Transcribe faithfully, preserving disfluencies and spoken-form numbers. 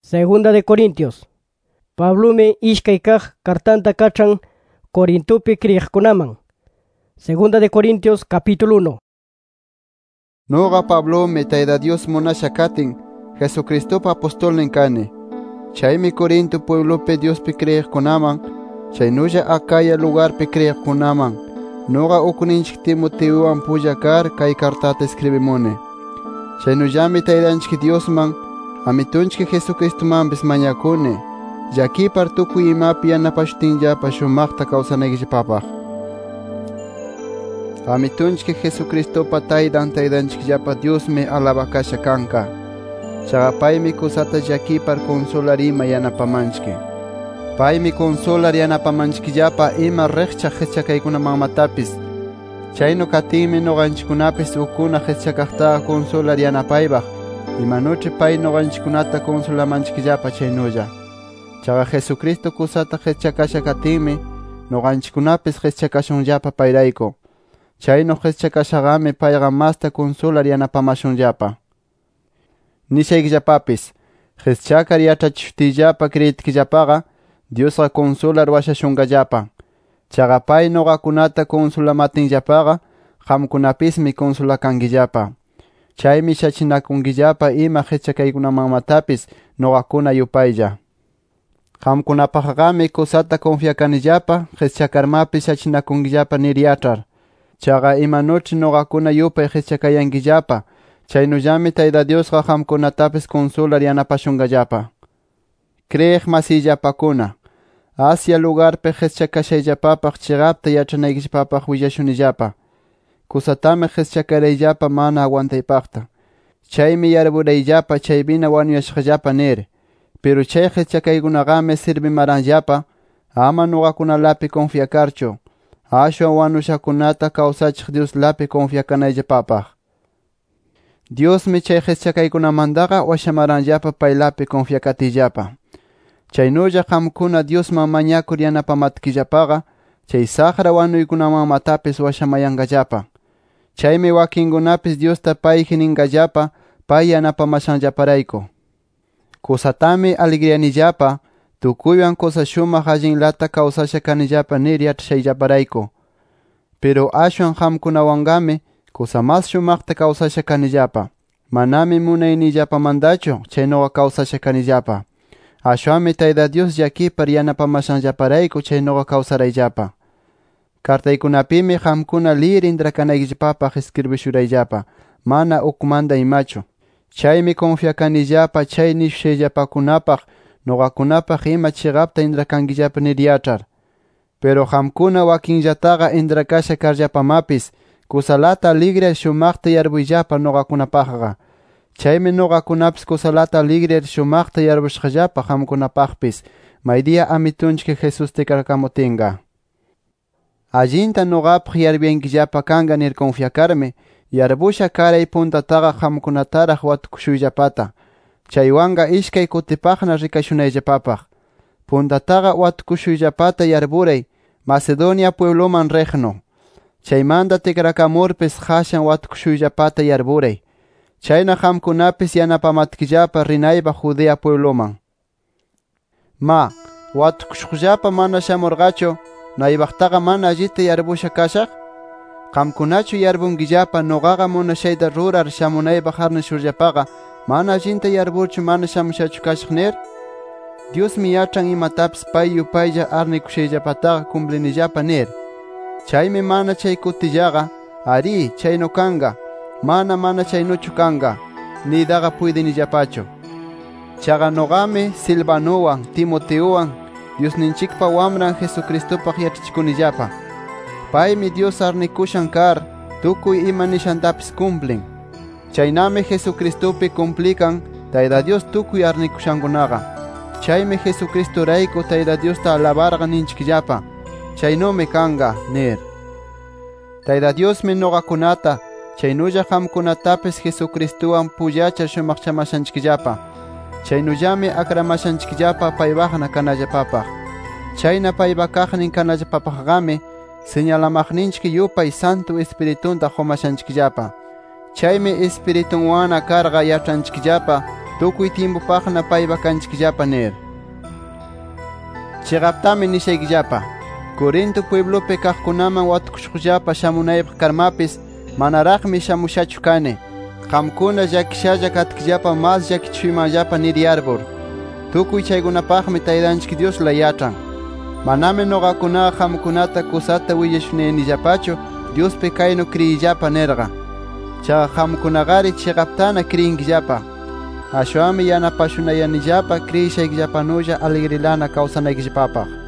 Segunda de Corintios. Pablomi ishkay kaq kartanta kachan Corintopi kriqkunaman. Segunda de Corintios capítulo uno. Noga Pablomi tayda Dios munasha katin Jesucristopa apostolnin kani. Chaymi Corinto pueblopi Diospi kriqkunaman, chaynulla Acaya lugarpi kriqkunaman. Noga ukuninchik Timoteuwan pulla kar kay kartata escribimuni. Chaynullami taydanchik Diosman amitunchik Jesucristomanpis mañakuni, llakipar tukuy imapi yanapashutinllapa shumaqta kawsanaykillapapaq. Amitunchik Jesucristopa taydan taydanchikllapa Diosmi alabakasha kanka. Chaqa paymi kusata llakipar consolar ima yanapamanchik. Paymi consolar yanapamanchikllapa ima riqchaq qischakaykunamanmatapis. Chaynu katinmi noqanchikkunapis ukuna qischakaqtaqa consolar yanapaypaq, imanuch'i pay noqanchikkunata consolamanchikllapa chaynulla. Chaqa Jesucristo kusata qischakasha katinmi noqanchikkunapis qischakashunllapa payrayku. Chaynu qischakashaqami payqa masta consolar yanapamashunllapa. Nishaykillapapis, qischakar yachachishutiyllapa kriyitkillapaqa Diosqa consolar washashunqallapa. Chaqa pay noqakunata consolamatinllapaqa qamkunapismi consolakanqillapa. Chaymi shachinakunkillapa ima qischakaykunamanmatapis noqakuna yupaylla. Qamkunapaqqami kusata confiakanillapa qischakarmapis shachinakunkillapa nir yachar. Chaqa imanuch'i noqakuna yupay qischakayankillapa, chaynullami tayda Diosqa qamkunatapis consolar yanapashunqallapa. Kriyiq masiyllapakuna, Asia lugarpi qischakashayllapapaq chiqapta yachanaykillapapaq willashunillapa. Kusatami qischakarayllapa mana aguantaypaqta. Chaymi yarburayllapa chaypina wanuyashqallapa nir. Pero chay qischakaykunaqami sirvimaranllapa, ama noqakunalapi confiakarchu, ashwan wanushakunata kawsachiq Dioslapi confiakanayllapapaq. Diosmi chay qischakaykunamantaqa washamaranllapa paylapi confiakatiyllapa. Chaynulla qamkuna Diosman mañakur yanapamatkillapaqa, chay saqra wanuykunamanmatapis washamayanqallapa. Chaymi wakinkunapis Diosta payji ninqallapa pay yanapamashanllaparayku. Kusatami alegrianillapa, tukuywan kusa shumaq allinlata kawsasha kanillapa nir yachashayllaparayku. Pero ashwan qamkunawanqami kusa mas shumaqta kawsasha kanillapa. Manami munayniyllapamantachu chaynuqa kawsasha kanillapa. Ashwanmi tayda Dios llakipar yanapamashanllaparayku chaynuqa kawsarayllapa. Kartaykunapimi qamkuna liyir intrakanaykillapapaq escribishurayllapa, mana ukmanta imachu. Chaymi confiakanillapa chay nishushayllapakunapaq noqakunapaq ima chiqapta intrakankillapa nir yachar. Pero qamkuna wakinllataqa intrakasha karllapamapis, kusalata alegre shumaqta yarbuyllapa noqakunapaqqa. Chaymi noqakunapis kusalata alegre shumaqta yarbushqallapa qamkunapaqpis, maydiya amitunchik Jesus tikarkamutinqa. Allinta noqapaq yarbiyankillapa kanqa nir confiakarmi, yarbusha karay puntataqa qamkunataraq watukushuyllapata. Chaywanqa ishkay kutipaqna rikashunayllapapaq. Puntataqa watukushuyllapata yarburay Macedonia puebloman riqnu. Chaymanta tikrakamurpis qashan watukushuyllapata yarburay. Chayna qamkunapis yanapamatkillapa rinaypaq Judea puebloman. Ma, watukushqllapa mana shamurqachu, naybaqtaqa mana allita yarbusha kashaq? Qamkunachu yarbunkillapa noqaqa munashayta rurar shamunaypaq arnishurllapaqa mana allinta yarburchu mana shamushachu kashaq nir? Diosmi yachan imatapis pay yupaylla arnikushayllapataqa cumplinillapa nir. Chaymi mana chay kutillaqa, ari chaynu kanqa, mana mana chaynuchu kanqa, nidaqa puydinillapachu. Chaqa noqami Silvanuwan, Timoteuwan, Diosninchikpa wamran Jesucristopaq yachachikunillapa. Paymi Dios arnikushan kar, tukuy ima nishantapis cumplin. Chaynami Jesucristopi cumplikan tayda Dios tukuy arnikushankunaqa. Chaymi Jesucristorayku tayda Diosta alabarqa ninchikllapa. Chaynumi kanqa nir. Tayda Diosmi noqakunata, chaynulla qamkunatapis Jesucristuwan pullachar shumaqchamashanchikllapa. Chaynullami akramashanchikllapa paypaqna kanallapapaq. Chayna paypa kaqnin kanallapapaqqami señalamaqninchik yupay Santo Espiritunta qomashanchikllapa. Chaymi Espiritunwana karqa yachanchikllapa tukuy tiempupaqna paypa kanchikllapa nir. Chiqaptami nishaykillapa, Corinto pueblopi kaqkunaman watukushqllapa shamunaypaq karmapis manaraqmi shamushachu kani, qamkuna llakishalla katkillapa mas llakichuymanllapa nir yarbur. Tukuy chaykunapaqmi Taytanchik Diosla yach'an. Manami nuqakunaqa qamkunata kusata willashunaynillapachu Diospi kaynu kriyillapa nirqa. Chaqa qamkunaqari chiqaptana kriyinkillapa. Ashwanmi yanapashunayanillapa kriyishaykillapanulla alegrilana kawsanaykillapapaq.